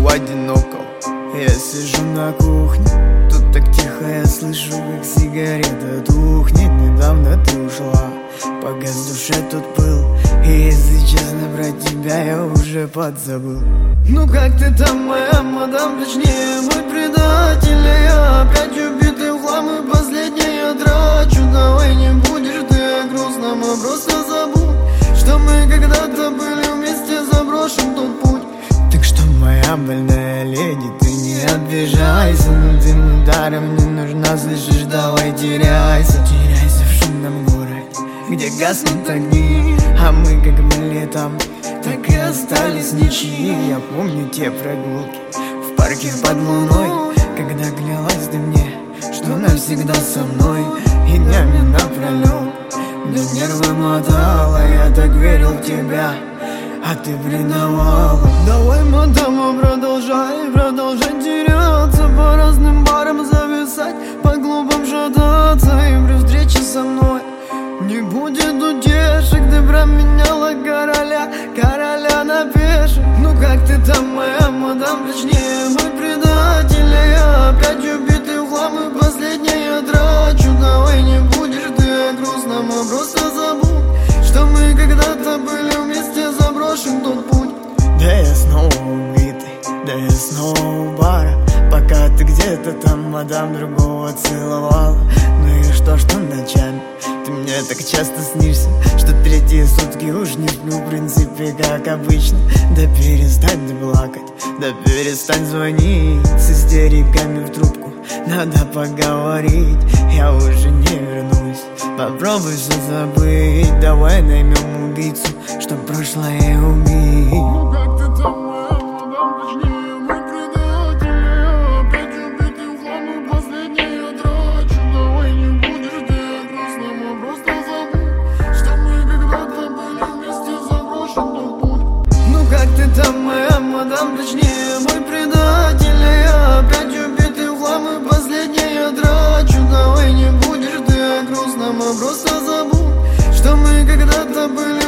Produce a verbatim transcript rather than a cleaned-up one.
одиноком. Я сижу на кухне, тут так тихо, я слышу, как сигарета тухнет. Недавно ты ушла, погас в душе тут пыл, и если честно, про тебя я уже подзабыл. Ну как ты там, моя мадам, точнее мой предатель, а я опять убитый в хлам, и последний я трачу. Давай не будешь ты о грустном, а просто забудь, что мы когда-то были вместе, заброшен тот путь. Так что, моя больная леди, ты не обижайся, но ты ударом не нужна, слышишь, давай теряйся. Теряйся в шумном городе, где гаснут огни, а мы как были там, так и остались ничьи. Я помню те прогулки в парке под луной, когда клялась ты мне, что навсегда со мной, и днями напролет мне нервы мотала. Я так верил в тебя, а ты предавала. Давай, мадама, продолжай, продолжай теряться, по разным барам зависать, по клубам шататься, и при встрече со мной не будет утешек. Ты променяла короля, короля на пешек. Ну как ты там, моя мадам, точнее мой предатель, а я опять убитый в хлам, и последний я трачу. Давай не будешь ты о грустном, а просто забудь, что мы когда-то были вместе, заброшен тот путь. Да я снова убитый, да я снова у бара, пока ты где-то там, мадам, другого целовала. Ну и что, что ночами ты мне так часто снишься, что третьи сутки уж не сплю, в принципе, как обычно. Да перестань ты плакать, да перестань звонить с истериками в трубку, надо поговорить, я уже не вернусь. Попробуй все забыть, давай наймем убийцу, чтоб прошлое убить. Ну как ты там, моя мадам, точнее мой предатель, я опять убитый в хлам, и последний я трачу. Давай не будешь ты о грустном, а просто забудь, что мы когда-то были вместе, заброшен тот путь. Ну как ты там, моя мадам, точнее мой предатель, а я опять убитый в хлам, и последний я трачу. Давай не будешь ты о грустном, а просто забудь, что мы когда-то были